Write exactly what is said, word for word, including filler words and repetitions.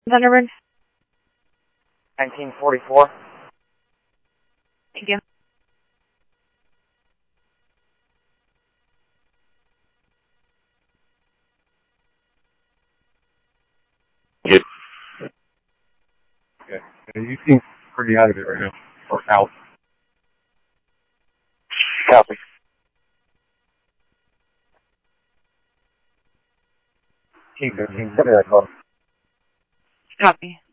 Thunderbird. nineteen forty-four. Thank you. Good. Okay. And you seem pretty out of it right now. Or out. Copy. Team thirteen, what did I call? Copy.